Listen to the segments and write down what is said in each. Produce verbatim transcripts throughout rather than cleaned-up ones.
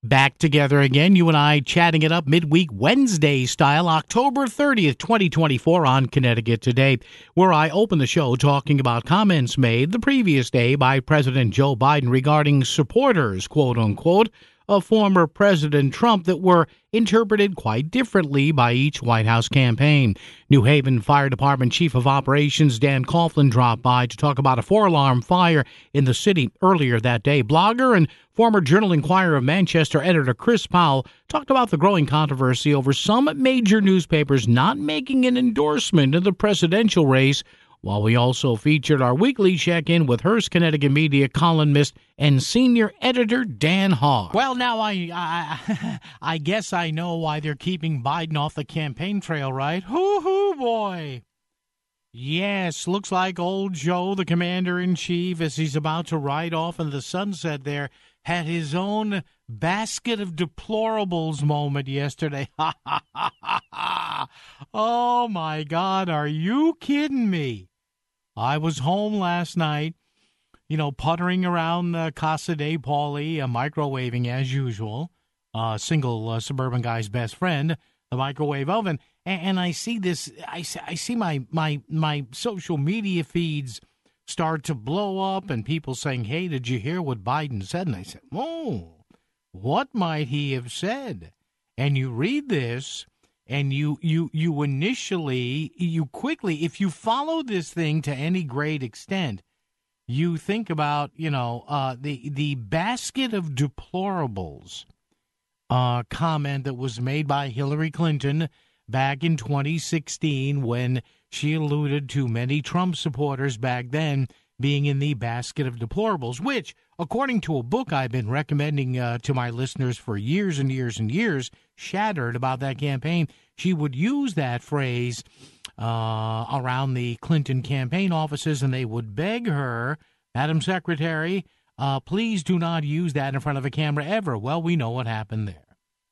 Back together again, you and I chatting it up midweek Wednesday style, October thirtieth, twenty twenty-four on Connecticut Today, where I open the show talking about comments made the previous day by President Joe Biden regarding supporters, quote unquote, of former President Trump that were interpreted quite differently by each White House campaign. New Haven Fire Department Chief of Operations Dan Coughlin dropped by to talk about a four-alarm fire in the city earlier that day. Blogger and former Journal-Inquirer of Manchester editor Chris Powell talked about the growing controversy over some major newspapers not making an endorsement in the presidential race, while we also featured our weekly check-in with Hearst, Connecticut media columnist and senior editor Dan Hawk. Well, now I, I I guess I know why they're keeping Biden off the campaign trail, right? Hoo-hoo, boy. Yes, looks like old Joe, the commander-in-chief, as he's about to ride off in the sunset there, had his own basket of deplorables moment yesterday. Ha, ha, ha, ha, ha. Oh, my God, are you kidding me? I was home last night, you know, puttering around the Casa de Pauli, uh, microwaving as usual, uh, single uh, suburban guy's best friend, the microwave oven, and, and I see this, I, I see my, my, my social media feeds start to blow up and people saying, hey, did you hear what Biden said? And I said, oh, what might he have said? And you read this, and you, you, you initially, you quickly, if you follow this thing to any great extent, you think about, you know, uh, the, the basket of deplorables uh, comment that was made by Hillary Clinton back in twenty sixteen when she alluded to many Trump supporters back then being in the basket of deplorables, which, according to a book I've been recommending uh, to my listeners for years and years and years, Shattered, about that campaign, she would use that phrase uh, around the Clinton campaign offices, and they would beg her, Madam Secretary, uh, please do not use that in front of a camera ever. Well, we know what happened there.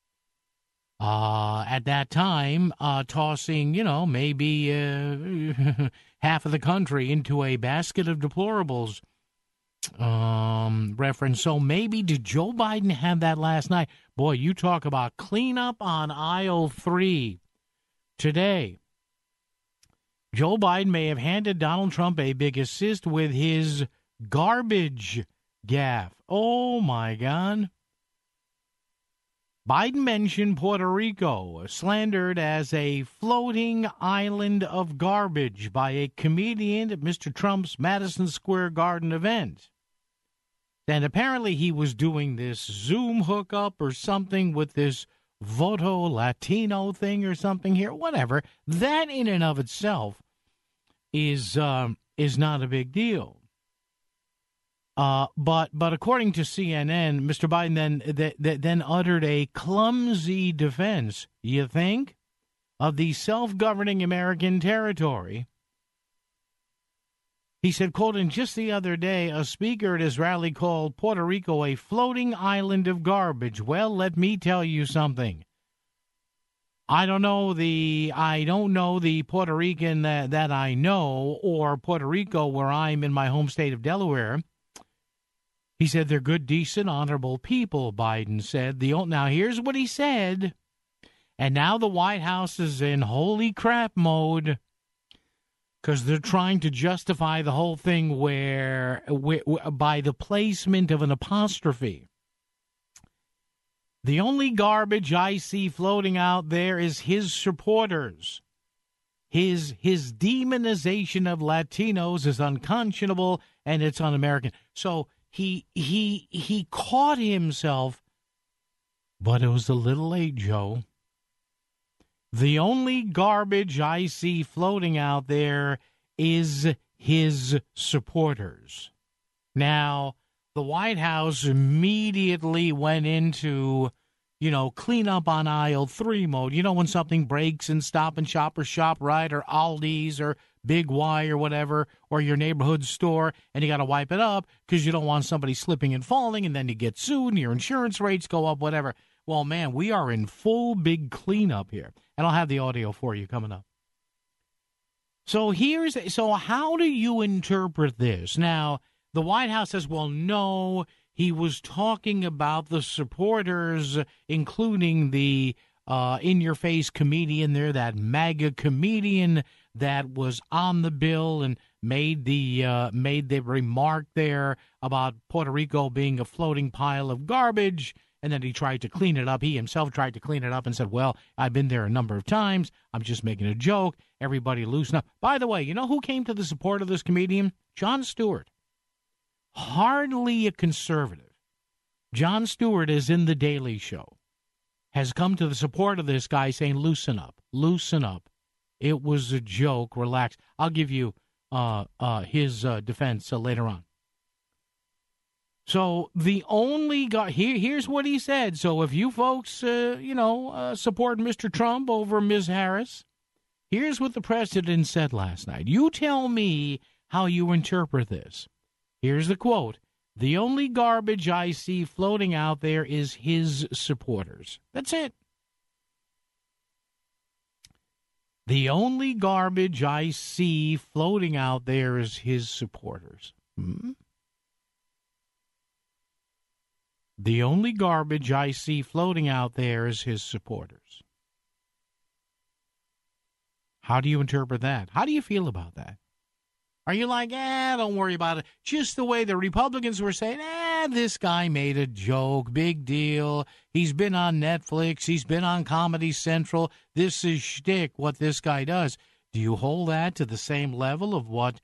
Uh, at that time, uh, tossing, you know, maybe uh, half of the country into a basket of deplorables um, reference. So maybe did Joe Biden have that last night? Boy, you talk about cleanup on aisle three today. Joe Biden may have handed Donald Trump a big assist with his garbage gaffe. Oh, my God. Biden mentioned Puerto Rico, slandered as a floating island of garbage by a comedian at Mister Trump's Madison Square Garden event. And apparently he was doing this Zoom hookup or something with this Voto Latino thing or something here, whatever. That in and of itself is um, is not a big deal. Uh, but but according to C N N, Mister Biden then th- th- then uttered a clumsy defense, you think, of the self-governing American territory. He said, quote, "And just the other day, a speaker at his rally called Puerto Rico a floating island of garbage. Well, let me tell you something. I don't know the I don't know the Puerto Rican that, that I know, or Puerto Rico where I'm in my home state of Delaware." He said they're good, decent, honorable people, Biden said. The Now, here's what he said. And now the White House is in holy crap mode because they're trying to justify the whole thing where, where by the placement of an apostrophe. The only garbage I see floating out there is his supporters. His his demonization of Latinos is unconscionable and it's un-American. So he he he caught himself, but it was a little late, Joe. The only garbage I see floating out there is his supporters. Now, the White House immediately went into, you know, clean up on aisle three mode. You know, when something breaks in Stop and Shop or ShopRite or Aldi's or Big Y or whatever, or your neighborhood store, and you got to wipe it up because you don't want somebody slipping and falling, and then you get sued and your insurance rates go up, whatever. Well, man, we are in full big cleanup here. And I'll have the audio for you coming up. So here's so how do you interpret this? Now, the White House says, well, no, he was talking about the supporters, including the uh, in-your-face comedian there, that MAGA comedian that was on the bill and made the uh, made the remark there about Puerto Rico being a floating pile of garbage. And then he tried to clean it up. He himself tried to clean it up and said, well, I've been there a number of times. I'm just making a joke. Everybody loosen up. By the way, you know who came to the support of this comedian? Jon Stewart. Hardly a conservative. Jon Stewart is in The Daily Show. Has come to the support of this guy saying, loosen up, loosen up. It was a joke. Relax. I'll give you uh, uh, his uh, defense uh, later on. So the only guy, here, here's what he said. So if you folks, uh, you know, uh, support Mister Trump over Miz Harris, here's what the president said last night. You tell me how you interpret this. Here's the quote. The only garbage I see floating out there is his supporters. That's it. The only garbage I see floating out there is his supporters. Hmm? The only garbage I see floating out there is his supporters. How do you interpret that? How do you feel about that? Are you like, eh, don't worry about it? Just the way the Republicans were saying, eh, this guy made a joke, big deal. He's been on Netflix. He's been on Comedy Central. This is shtick, what this guy does. Do you hold that to the same level of what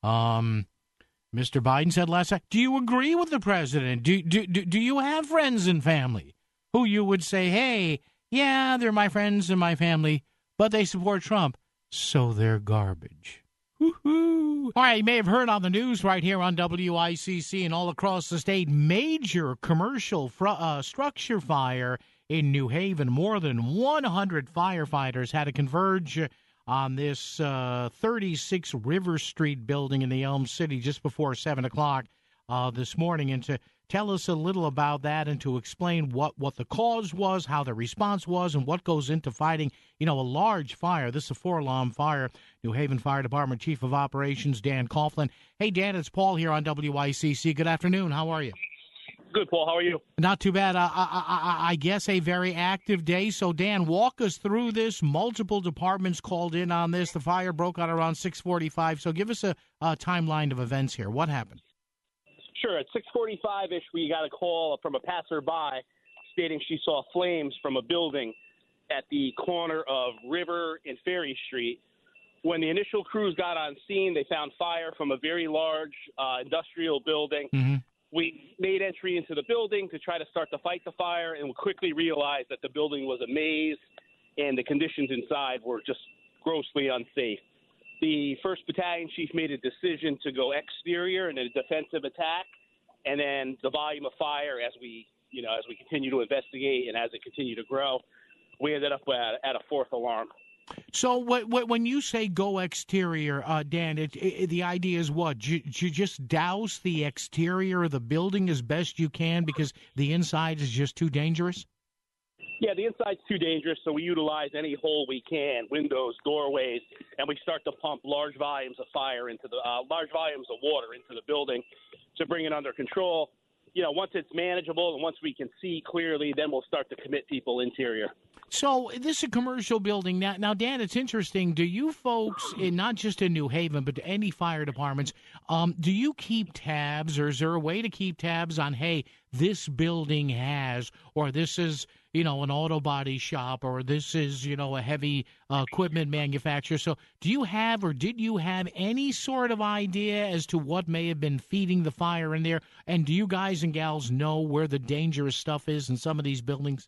um, Mister Biden said last night? Do you agree with the president? Do, do, do, do you have friends and family who you would say, hey, yeah, they're my friends and my family, but they support Trump, so they're garbage? Woo-hoo. All right, you may have heard on the news right here on W I C C and all across the state, major commercial fr- uh, structure fire in New Haven. More than one hundred firefighters had to converge on this uh, thirty-six River Street building in the Elm City just before seven o'clock uh, this morning. And to tell us a little about that and to explain what, what the cause was, how the response was, and what goes into fighting, you know, a large fire. This is a four-alarm fire. New Haven Fire Department Chief of Operations, Dan Coughlin. Hey, Dan, it's Paul here on W I C C. Good afternoon. How are you? Good, Paul. How are you? Not too bad. Uh, I, I, I guess a very active day. So, Dan, walk us through this. Multiple departments called in on this. The fire broke out around six forty-five. So give us a, a timeline of events here. What happened? Sure. At six forty-five-ish, we got a call from a passerby stating she saw flames from a building at the corner of River and Ferry Street. When the initial crews got on scene, they found fire from a very large uh, industrial building. Mm-hmm. We made entry into the building to try to start to fight the fire, and we quickly realized that the building was a maze and the conditions inside were just grossly unsafe. The first Battalion Chief made a decision to go exterior in a defensive attack, and then the volume of fire as we, you know, as we continue to investigate and as it continued to grow, we ended up at, at a fourth alarm. So what, what, when you say go exterior, uh, Dan, it, it, the idea is what? You, you just douse the exterior of the building as best you can because the inside is just too dangerous? Yeah, the inside's too dangerous, so we utilize any hole we can, windows, doorways, and we start to pump large volumes of fire into the uh, large volumes of water into the building to bring it under control. You know, once it's manageable and once we can see clearly, then we'll start to commit people interior. So this is a commercial building. Now, now, Dan, it's interesting. Do you folks, in, not just in New Haven, but any fire departments, um, do you keep tabs, or is there a way to keep tabs on, hey, this building has, or this is, you know, an auto body shop, or this is, you know, a heavy uh, equipment manufacturer? So do you have, or did you have any sort of idea as to what may have been feeding the fire in there? And do you guys and gals know where the dangerous stuff is in some of these buildings?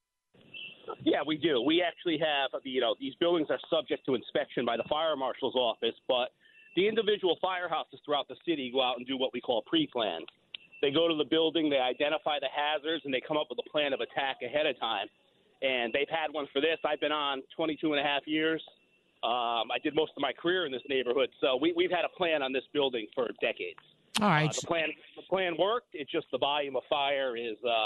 Yeah, we do. We actually have, you know, these buildings are subject to inspection by the fire marshal's office, but the individual firehouses throughout the city go out and do what we call pre-plans. They go to the building, they identify the hazards, and they come up with a plan of attack ahead of time. And they've had one for this. I've been on twenty-two and a half years. Um, I did most of my career in this neighborhood, so we, we've had a plan on this building for decades. All right. Uh, the plan, the plan worked. It's just the volume of fire is uh,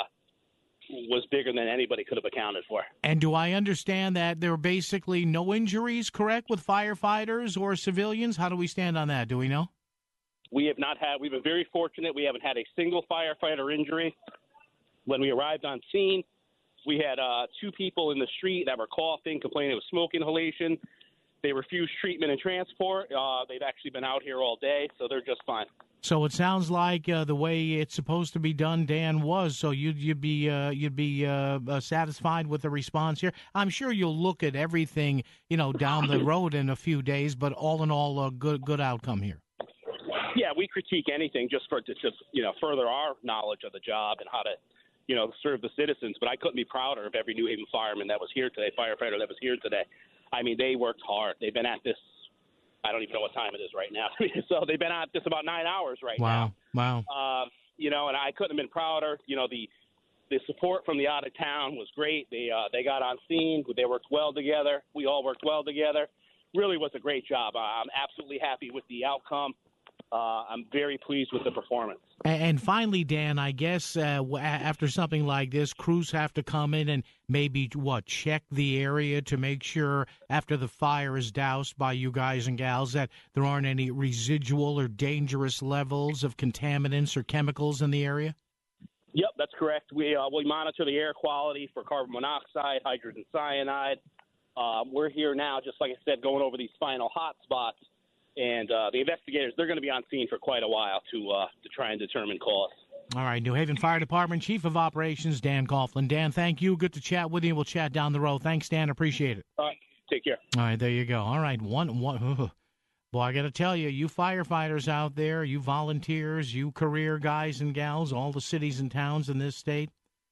was bigger than anybody could have accounted for. And do I understand that there were basically no injuries, correct, with firefighters or civilians? How do we stand on that? Do we know? We have not had. We've been very fortunate. We haven't had a single firefighter injury. When we arrived on scene, we had uh, two people in the street that were coughing, complaining of smoke inhalation. They refused treatment and transport. Uh, they've actually been out here all day, so they're just fine. So it sounds like uh, the way it's supposed to be done, Dan, was. So you'd you'd be uh, you'd be uh, uh, satisfied with the response here. I'm sure you'll look at everything, you know, down the road in a few days, but all in all, a good good outcome here. Yeah, we critique anything just for to, to you know further our knowledge of the job and how to you know serve the citizens. But I couldn't be prouder of every New Haven fireman that was here today, firefighter that was here today. I mean, they worked hard. They've been at this. I don't even know what time it is right now. So they've been at this about nine hours right wow. now. Wow. Wow. Uh, you know, and I couldn't have been prouder. You know, the the support from the out of town was great. They uh, they got on scene. They worked well together. We all worked well together. Really was a great job. I'm absolutely happy with the outcome. Uh, I'm very pleased with the performance. And finally, Dan, I guess uh, after something like this, crews have to come in and maybe, what, check the area to make sure after the fire is doused by you guys and gals that there aren't any residual or dangerous levels of contaminants or chemicals in the area? Yep, that's correct. We, uh, we monitor the air quality for carbon monoxide, hydrogen cyanide. Uh, we're here now, just like I said, going over these final hot spots. And uh, the investigators, they're going to be on scene for quite a while to uh, to try and determine cause. All right, New Haven Fire Department Chief of Operations, Dan Coughlin. Dan, thank you. Good to chat with you. We'll chat down the road. Thanks, Dan. Appreciate it. All right. Take care. All right, there you go. All right, one, one. Uh, boy, I got to tell you, you firefighters out there, you volunteers, you career guys and gals, all the cities and towns in this state.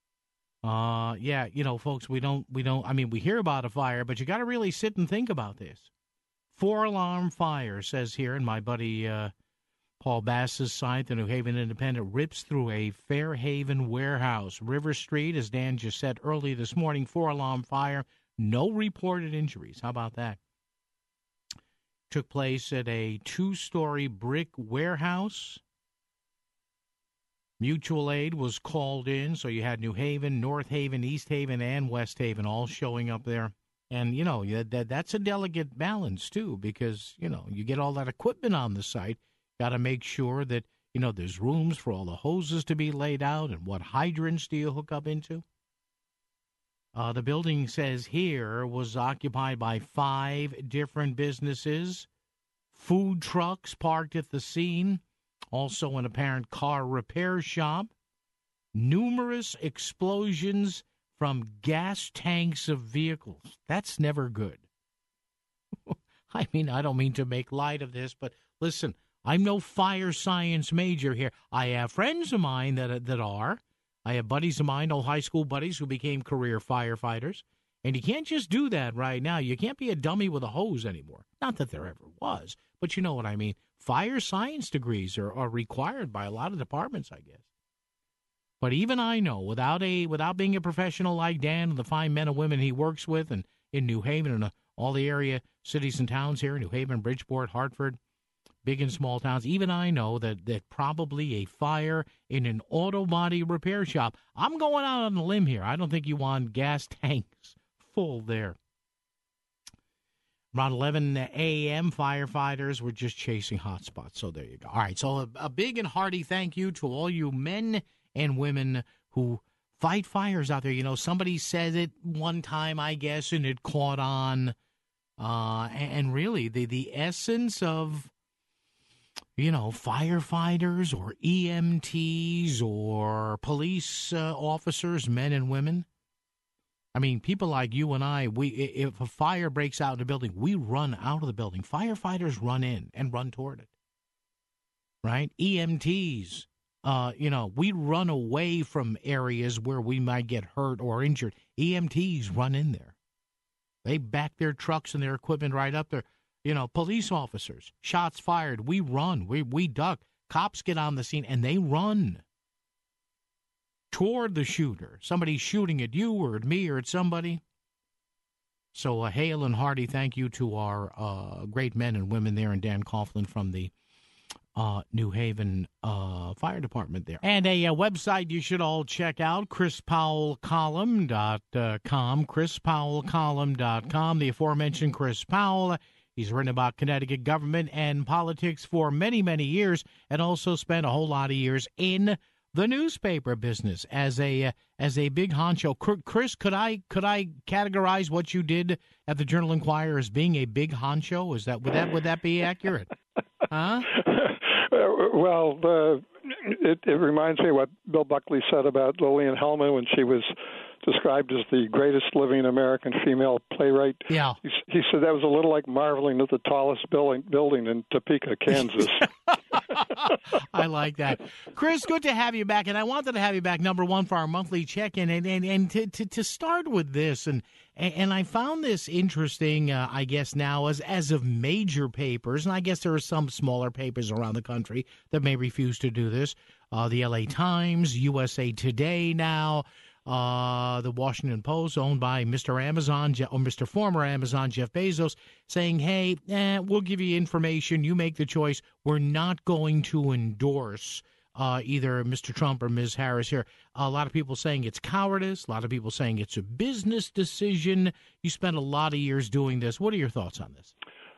Uh, yeah, you know, folks, we don't, we don't. I mean, we hear about a fire, but you got to really sit and think about this. Four-alarm fire, says here in my buddy uh, Paul Bass's site, the New Haven Independent, rips through a Fairhaven warehouse. River Street, as Dan just said early this morning, four-alarm fire, no reported injuries. How about that? Took place at a two-story brick warehouse. Mutual aid was called in, so you had New Haven, North Haven, East Haven, and West Haven all showing up there. And, you know, that that's a delicate balance, too, because, you know, you get all that equipment on the site. Got to make sure that, you know, there's rooms for all the hoses to be laid out and what hydrants do you hook up into. Uh, the building, says here, was occupied by five different businesses, food trucks parked at the scene, also an apparent car repair shop, numerous explosions from gas tanks of vehicles. That's never good. I mean, I don't mean to make light of this, but listen, I'm no fire science major here. I have friends of mine that that are. I have buddies of mine, old high school buddies, who became career firefighters. And you can't just do that right now. You can't be a dummy with a hose anymore. Not that there ever was, but you know what I mean. Fire science degrees are, are required by a lot of departments, I guess. But even I know, without a without being a professional like Dan and the fine men and women he works with, and in New Haven and uh, all the area cities and towns here, New Haven, Bridgeport, Hartford, big and small towns, even I know that, that probably a fire in an auto body repair shop, I'm going out on a limb here. I don't think you want gas tanks full there. Around eleven a.m., firefighters were just chasing hot spots. So there you go. All right, so a, a big and hearty thank you to all you men and women who fight fires out there. You know, somebody said it one time, I guess, and it caught on. Uh, and, and really, the, the essence of, you know, firefighters or E M Ts or police uh, officers, men and women. I mean, people like you and I, we if a fire breaks out in a building, we run out of the building. Firefighters run in and run toward it, right? E M Ts. Uh, you know, we run away from areas where we might get hurt or injured. E M Ts run in there. They back their trucks and their equipment right up there. You know, police officers, shots fired, we run, we we duck. Cops get on the scene and they run toward the shooter. Somebody's shooting at you or at me or at somebody. So a hail and hearty thank you to our uh, great men and women there, and Dan Coughlin from the Uh, New Haven uh, Fire Department there. And a, a website you should all check out, chris powell column dot com, chris powell column dot com. The aforementioned Chris Powell He's written about Connecticut government and politics for many, many years, and also spent a whole lot of years in the newspaper business as a uh, as a big honcho. Chris, could I could I categorize what you did at the Journal-Inquirer as being a big honcho? Is that would that would that be accurate? Huh? Well, uh, it, it reminds me of what Bill Buckley said about Lillian Hellman when she was described as the greatest living American female playwright. Yeah. He, he said that was a little like marveling at the tallest building, building in Topeka, Kansas. I like that. Chris, good to have you back. And I wanted to have you back, number one, for our monthly check-in. And, and, and to, to, to start with this, and and I found this interesting, uh, I guess, now as, as of major papers, and I guess there are some smaller papers around the country that may refuse to do this, uh, the L A Times, U S A Today now, Uh, the Washington Post, owned by Mister Amazon, or Mister Former Amazon, Jeff Bezos, saying, hey, eh, we'll give you information. You make the choice. We're not going to endorse uh, either Mister Trump or Miz Harris here. A lot of people saying it's cowardice. A lot of people saying it's a business decision. You spent a lot of years doing this. What are your thoughts on this?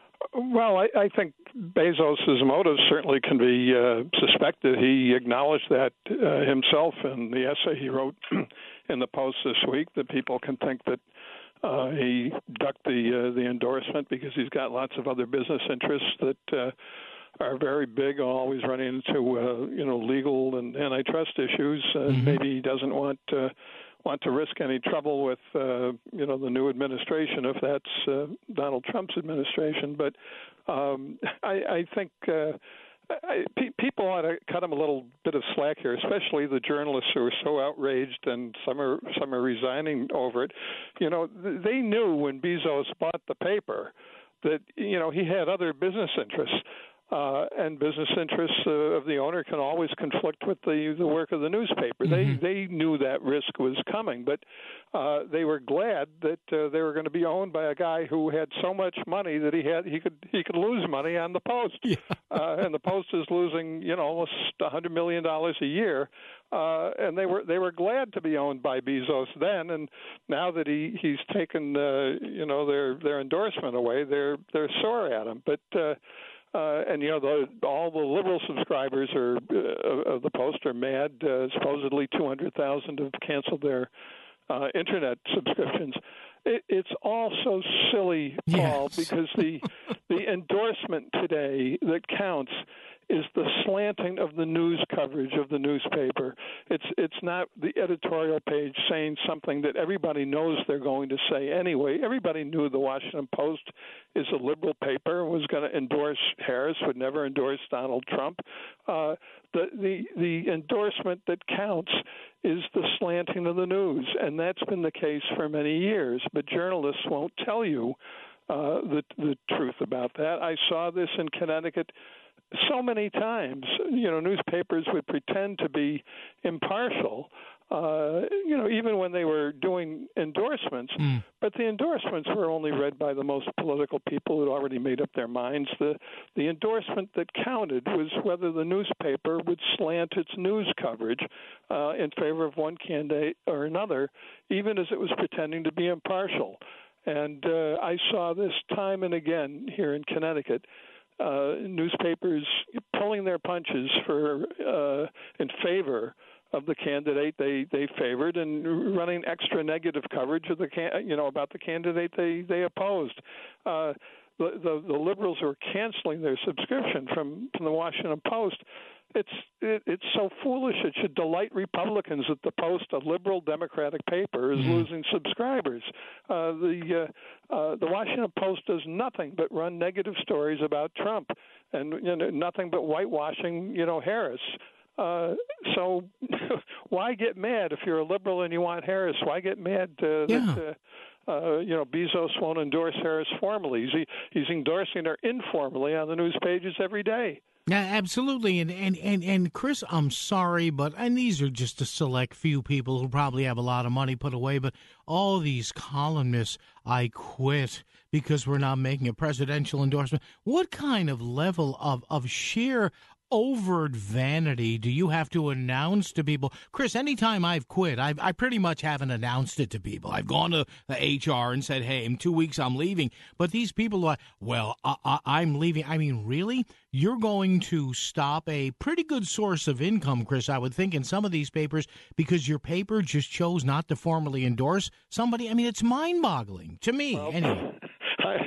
Well, I, I think Bezos' motives certainly can be uh, suspected. He acknowledged that uh, himself in the essay he wrote in the Post this week, that people can think that uh, he ducked the uh, the endorsement because he's got lots of other business interests that uh, are very big, always running into uh, you know legal and antitrust issues. Uh, mm-hmm. Maybe he doesn't want uh, want to risk any trouble with uh, you know the new administration if that's uh, Donald Trump's administration. But um, I, I think. Uh, I, pe- people ought to cut him a little bit of slack here, especially the journalists who are so outraged, and some are some are resigning over it. You know, th- they knew when Bezos bought the paper that you know he had other business interests, uh, and business interests uh, of the owner can always conflict with the, the work of the newspaper. Mm-hmm. They they knew that risk was coming, but uh, they were glad that uh, they were going to be owned by a guy who had so much money that he had he could he could lose money on the Post, yeah. uh, and the Post is losing you know almost a hundred million dollars a year, uh, and they were they were glad to be owned by Bezos then, and now that he he's taken uh, you know their their endorsement away, they're they're sore at him, but. Uh, Uh, and, you know, the, all the liberal subscribers are, uh, of the Post are mad. Uh, supposedly two hundred thousand have canceled their uh, Internet subscriptions. It, it's all so silly, Paul, yes. because the the endorsement today that counts is the slanting of the news coverage of the newspaper. It's it's not the editorial page saying something that everybody knows they're going to say anyway. Everybody knew the Washington Post is a liberal paper, was going to endorse Harris, would never endorse Donald Trump. Uh, the, the, the endorsement that counts is the slanting of the news, and that's been the case for many years. But journalists won't tell you uh, the, the truth about that. I saw this in Connecticut so many times. You know, newspapers would pretend to be impartial, uh, you know, even when they were doing endorsements. Mm. But the endorsements were only read by the most political people who had already made up their minds. The the endorsement that counted was whether the newspaper would slant its news coverage uh, in favor of one candidate or another, even as it was pretending to be impartial. And uh, I saw this time and again here in Connecticut. Uh, newspapers pulling their punches for uh, in favor of the candidate they, they favored and running extra negative coverage of the can, you know about the candidate they they opposed. Uh, the, the the liberals are canceling their subscription from, from the Washington Post. It's it, it's so foolish. It should delight Republicans that the Post, a liberal Democratic paper, is mm-hmm. losing subscribers. Uh, the uh, uh, the Washington Post does nothing but run negative stories about Trump, and you know, nothing but whitewashing, you know, Harris. Uh, so why get mad if you're a liberal and you want Harris? Why get mad uh, yeah. that? Uh, Uh, you know, Bezos won't endorse Harris formally. He's, he's endorsing her informally on the news pages every day. Yeah, absolutely. And, and, and, and Chris, I'm sorry, but and these are just a select few people who probably have a lot of money put away, but all these columnists, I quit because we're not making a presidential endorsement. What kind of level of, of sheer overt vanity do you have to announce to people? Chris, anytime I've quit, I've, I pretty much haven't announced it to people. I've gone to the H R and said, hey, in two weeks I'm leaving. But these people are, well, I, I, I'm leaving. I mean, really? You're going to stop a pretty good source of income, Chris, I would think, in some of these papers because your paper just chose not to formally endorse somebody? I mean, it's mind-boggling to me. Well, anyway. I,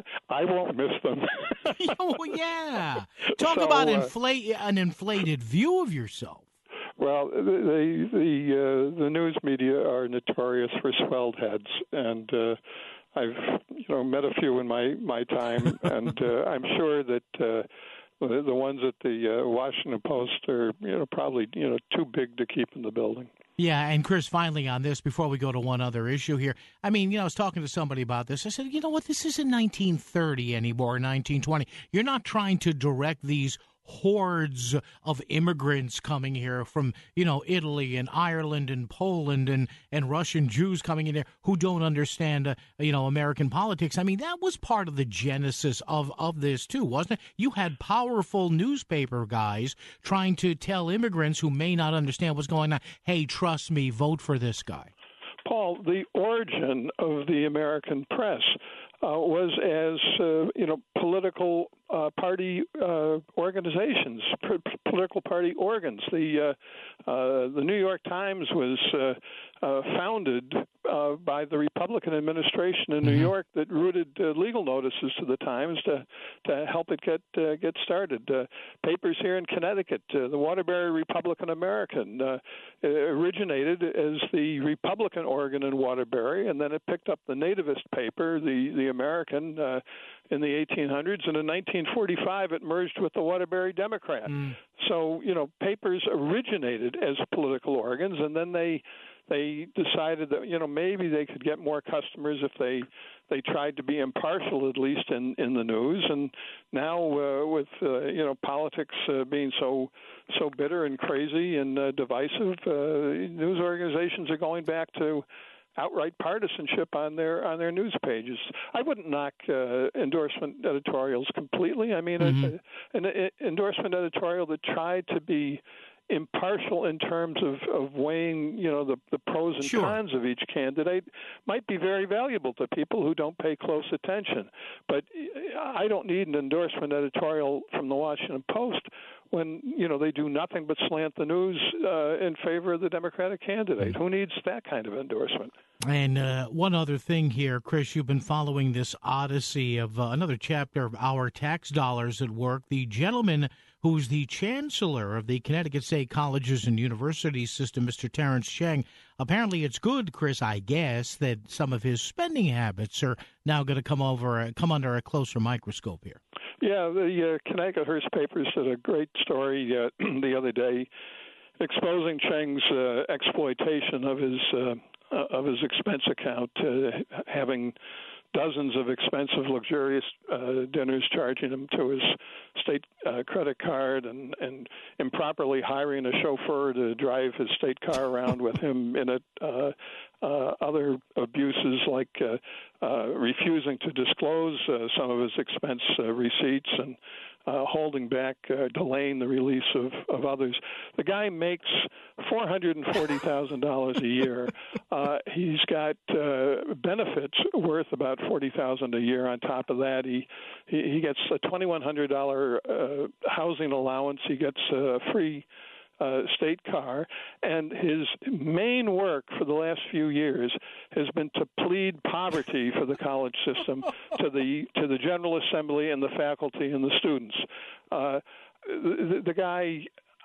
I won't miss them. Oh, yeah. Talk so, about uh, inflate an inflated view of yourself. Well, the the uh, the news media are notorious for swelled heads, and uh, I've you know met a few in my my time, and uh, I'm sure that uh, the, the ones at the uh, Washington Post are you know probably you know too big to keep in the building. Yeah, and Chris, finally on this, before we go to one other issue here, I mean, you know, I was talking to somebody about this. I said, you know what, this isn't nineteen thirty anymore, nineteen twenty. You're not trying to direct these hordes of immigrants coming here from, you know, Italy and Ireland and Poland and, and Russian Jews coming in there who don't understand, uh, you know, American politics. I mean, that was part of the genesis of, of this, too, wasn't it? You had powerful newspaper guys trying to tell immigrants who may not understand what's going on, hey, trust me, vote for this guy. Paul, the origin of the American press uh, was as, uh, you know, political uh, party uh, organizations, p- political party organs. The uh, uh, the New York Times was uh, uh, founded uh, by the Republican administration in New Mm-hmm. York that routed uh, legal notices to the Times to to help it get uh, get started. Uh, papers here in Connecticut, uh, the Waterbury Republican American, uh, originated as the Republican organ in Waterbury, and then it picked up the nativist paper, the the American, uh, in the eighteen hundreds, and in nineteen forty-five it merged with the Waterbury Democrat. Mm. So, you know, papers originated as political organs, and then they they decided that, you know, maybe they could get more customers if they they tried to be impartial, at least in, in the news. And now uh, with, uh, you know, politics uh, being so so bitter and crazy and uh, divisive, uh, news organizations are going back to outright partisanship on their on their news pages. I wouldn't knock uh, endorsement editorials completely. I mean, mm-hmm. a, an a, endorsement editorial that tried to be impartial in terms of, of weighing, you know, the, the pros and sure. cons of each candidate might be very valuable to people who don't pay close attention. But I don't need an endorsement editorial from the Washington Post when, you know, they do nothing but slant the news uh, in favor of the Democratic candidate. Mm-hmm. Who needs that kind of endorsement? And uh, one other thing here, Chris, you've been following this odyssey of uh, another chapter of Our Tax Dollars at Work. The gentleman who's the chancellor of the Connecticut State Colleges and Universities system, Mister Terrence Cheng. Apparently it's good, Chris, I guess, that some of his spending habits are now going to come over, come under a closer microscope here. Yeah, the uh, Connecticut Hearst papers did a great story uh, the other day exposing Cheng's uh, exploitation of his uh, of his expense account, uh, having dozens of expensive, luxurious uh, dinners, charging him to his state uh, credit card, and, and improperly hiring a chauffeur to drive his state car around with him in it. Uh, uh, other abuses like uh, uh, refusing to disclose uh, some of his expense uh, receipts and uh, holding back, uh, delaying the release of, of others. The guy makes four hundred forty thousand dollars a year. Uh, he's got uh, benefits worth about forty thousand dollars a year. On top of that, he he, he gets a twenty-one hundred dollars uh, housing allowance. He gets a free Uh, state car, and his main work for the last few years has been to plead poverty for the college system to the to the General Assembly and the faculty and the students. Uh, the, the guy,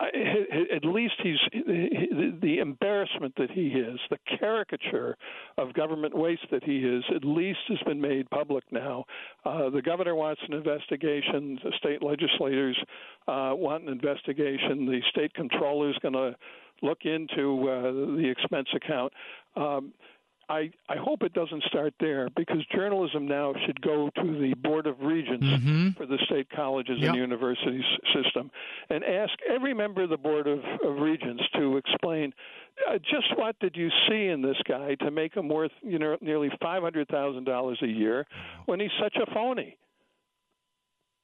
at least he's the embarrassment that he is, the caricature of government waste that he is, at least has been made public now. Uh, the governor wants an investigation. The state legislators uh, want an investigation. The state comptroller is going to look into uh, the expense account. Um, I, I hope it doesn't start there, because journalism now should go to the Board of Regents mm-hmm. for the state colleges yep. and universities system and ask every member of the Board of, of Regents to explain uh, just what did you see in this guy to make him worth, you know, nearly five hundred thousand dollars a year when he's such a phony.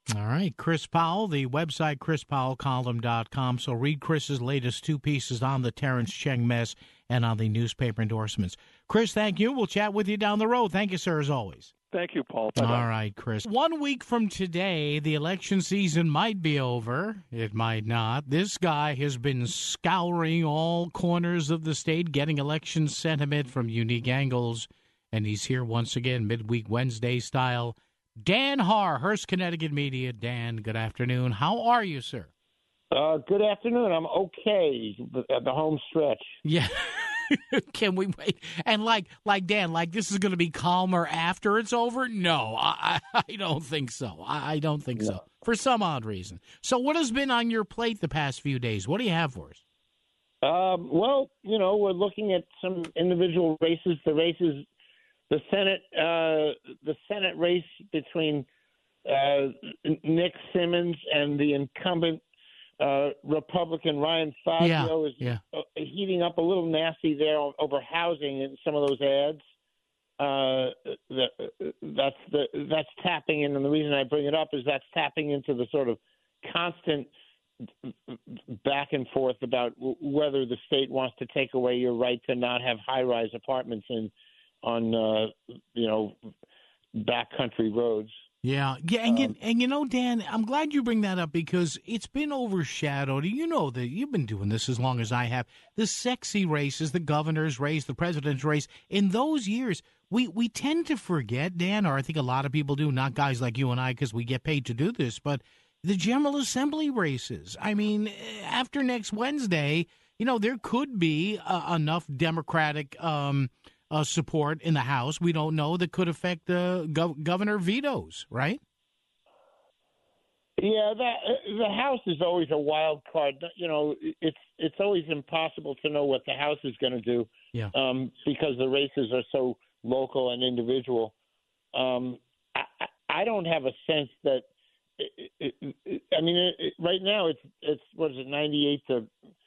All right, Chris Powell, the website chris powell column dot com. So read Chris's latest two pieces on the Terrence Cheng mess and on the newspaper endorsements. Chris, thank you. We'll chat with you down the road. Thank you, sir, as always. Thank you, Paul. Bye-bye. All right, Chris. One week from today, the election season might be over. It might not. This guy has been scouring all corners of the state, getting election sentiment from unique angles, and he's here once again, midweek Wednesday style. Dan Haar, Hearst, Connecticut Media. Dan, good afternoon. How are you, sir? Uh, good afternoon. I'm okay at the home stretch. Yeah. Can we wait? And like, like Dan, like this is going to be calmer after it's over? No, I, I don't think so. I, I don't think no. so. For some odd reason. So, what has been on your plate the past few days? What do you have for us? Um, well, you know, we're looking at some individual races. The races. The Senate, uh, the Senate race between uh, Nick Simmons and the incumbent uh, Republican Ryan Fazio yeah, is yeah. heating up a little nasty there over housing in some of those ads. Uh, that, that's the that's tapping in, and the reason I bring it up is that's tapping into the sort of constant back and forth about whether the state wants to take away your right to not have high-rise apartments in. on, uh, you know, backcountry roads. Yeah, yeah, and, um, you, and you know, Dan, I'm glad you bring that up because it's been overshadowed. You know that you've been doing this as long as I have. The sexy races, the governor's race, the president's race, in those years, we, we tend to forget, Dan, or I think a lot of people do, not guys like you and I because we get paid to do this, but the General Assembly races. I mean, after next Wednesday, you know, there could be uh, enough Democratic um Uh, support in the House, we don't know, that could affect the gov- governor vetoes, right? Yeah, that the House is always a wild card. You know, it's it's always impossible to know what the House is going to do. Yeah. Um, because the races are so local and individual. Um, I, I don't have a sense that. It, it, it, I mean, it, it, right now it's it's what is it, ninety-eight to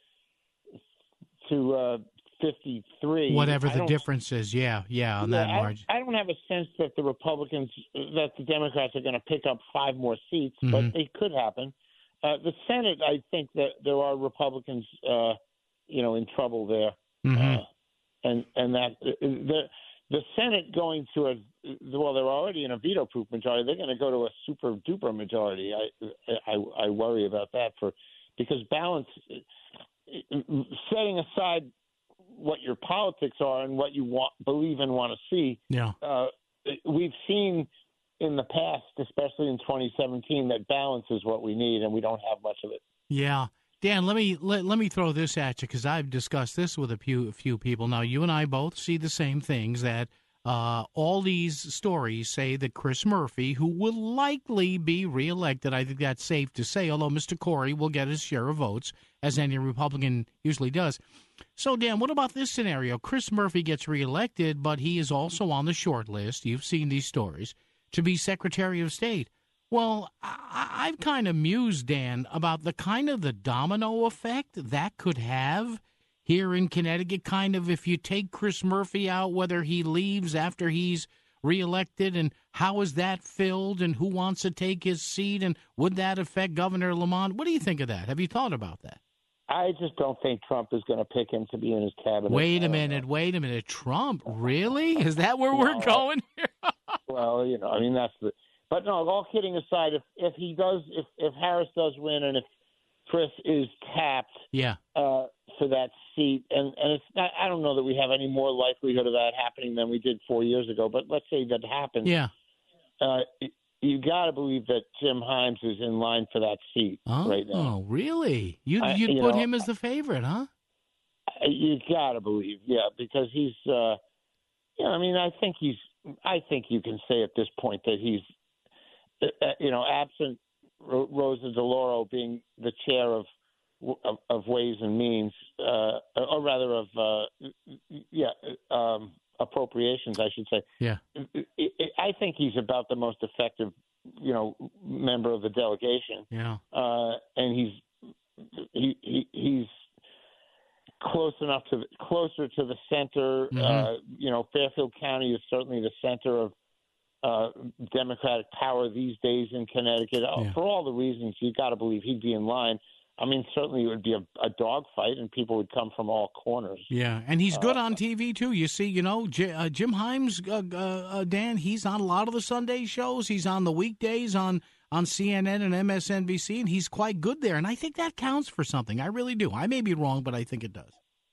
to. Uh, fifty-three. Whatever the difference is, yeah, yeah, on yeah, that margin. I, I don't have a sense that the Republicans, that the Democrats are going to pick up five more seats, mm-hmm. but it could happen. Uh, the Senate, I think that there are Republicans, uh, you know, in trouble there, mm-hmm. uh, and and that the the Senate going to a well, they're already in a veto-proof majority. They're going to go to a super duper majority. I, I I worry about that for because balance, setting aside what your politics are and what you want, believe and want to see. Yeah. Uh, we've seen in the past, especially in twenty seventeen, that balance is what we need, and we don't have much of it. Yeah. Dan, let me let, let me throw this at you because I've discussed this with a few, a few people. Now, you and I both see the same things, that uh, all these stories say that Chris Murphy, who will likely be reelected, I think that's safe to say, although Mister Corey will get his share of votes, as any Republican usually does. So, Dan, what about this scenario? Chris Murphy gets reelected, but he is also on the short list, you've seen these stories, to be Secretary of State. Well, I- I've kind of mused, Dan, about the kind of the domino effect that could have here in Connecticut, kind of if you take Chris Murphy out, whether he leaves after he's reelected, and how is that filled, and who wants to take his seat, and would that affect Governor Lamont? What do you think of that? Have you thought about that? I just don't think Trump is going to pick him to be in his cabinet. Wait a minute, know. wait a minute. Trump, really? Is that where we're no, going here? Well, you know, I mean, that's the. But no, all kidding aside, if if he does, if if Harris does win, and if Chris is tapped, yeah, uh, for that seat, and and it's not, I don't know that we have any more likelihood of that happening than we did four years ago. But let's say that happens. Yeah. Uh, you got to believe that Jim Himes is in line for that seat oh, right now. Oh, really? You, I, you'd you put know, him as the favorite, huh? You got to believe, yeah, because he's, uh, yeah, I mean, I think he's, I think you can say at this point that he's, uh, you know, absent Rosa DeLauro being the chair of of, of Ways and Means, uh, or rather of, uh, yeah, um, appropriations, I should say. Yeah. I think he's about the most effective, you know, member of the delegation. Yeah. Uh, and he's he, he he's close enough to closer to the center. Mm-hmm. Uh, you know, Fairfield County is certainly the center of uh, Democratic power these days in Connecticut. Yeah. For all the reasons, you got to believe he'd be in line. I mean, certainly it would be a, a dogfight, and people would come from all corners. Yeah, and he's good uh, on T V, too. You see, you know, J- uh, Jim Himes, uh, uh, Dan, he's on a lot of the Sunday shows. He's on the weekdays on, on C N N and M S N B C, and he's quite good there. And I think that counts for something. I really do. I may be wrong, but I think it does.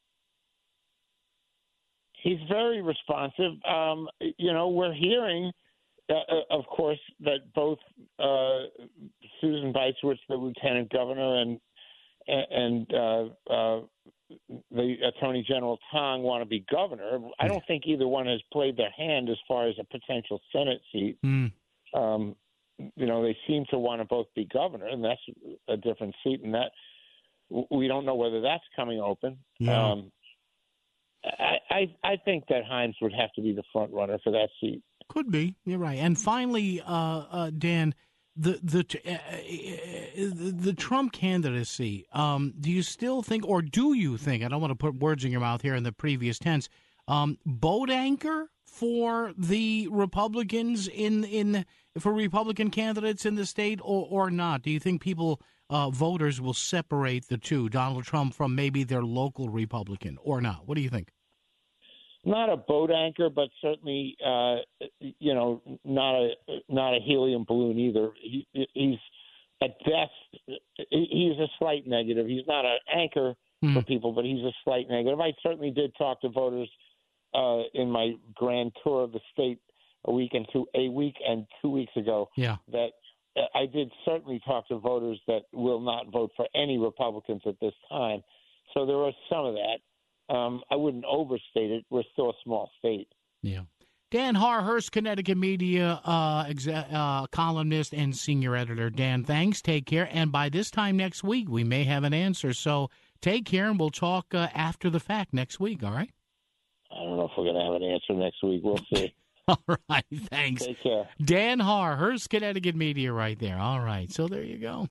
He's very responsive. Um, you know, we're hearing, uh, of course, that both uh, Susan Bysiewicz, the lieutenant governor, and and uh, uh, the Attorney General Tong want to be governor. I don't think either one has played their hand as far as a potential Senate seat. Mm. Um, you know, they seem to want to both be governor, and that's a different seat. And that we don't know whether that's coming open. Yeah. Um, I, I I think that Himes would have to be the front runner for that seat. Could be. You're right. And finally, uh, uh, Dan, the the uh, the Trump candidacy. Um, do you still think, or do you think? I don't want to put words in your mouth here in the previous tense. Um, boat anchor for the Republicans in in for Republican candidates in the state, or or not? Do you think people uh, voters will separate the two, Donald Trump from maybe their local Republican, or not? What do you think? Not a boat anchor, but certainly, uh, you know, not a not a helium balloon either. He, he's at best, he's a slight negative. He's not an anchor mm. for people, but he's a slight negative. I certainly did talk to voters uh, in my grand tour of the state a week and two a week and two weeks ago. Yeah, that I did certainly talk to voters that will not vote for any Republicans at this time. So there was some of that. Um, I wouldn't overstate it. We're still a small state. Yeah. Dan Haar, Hearst, Connecticut media uh, exa- uh, columnist and senior editor. Dan, thanks. Take care. And by this time next week, we may have an answer. So take care, and we'll talk uh, after the fact next week, all right? I don't know if we're going to have an answer next week. We'll see. All right. Thanks. Take care. Dan Haar, Hearst, Connecticut media right there. All right. So there you go.